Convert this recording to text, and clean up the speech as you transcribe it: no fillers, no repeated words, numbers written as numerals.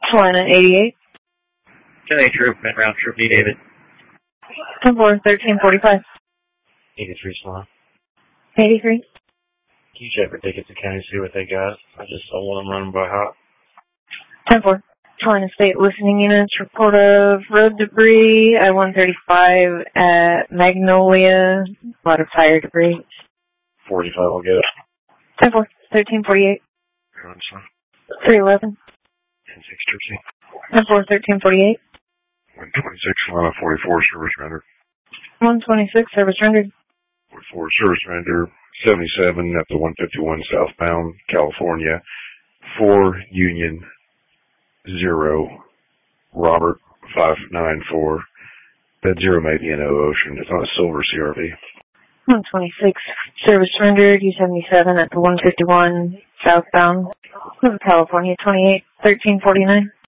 Atlanta 88. County Troop, met round trip, D. David. 10-4, 1345. 83 Salon. 83. Can you check for tickets to county, see what they got? I just saw one of them running by hot. 10-4. Atlanta State listening units report of road debris at 135 at Magnolia. A lot of tire debris. 45, I'll get it. 10-4, 1348. 311. 10-6 Trixie. 10-4, 1348. 126 Atlanta 44 service render. 126 service rendered. 44 service render. 77 at the 151 southbound California. 4 Union 0 Robert 594. That 0 may be in Ocean. It's on a silver CRV. 126 service rendered. U77 at the 151 southbound California 28 1349.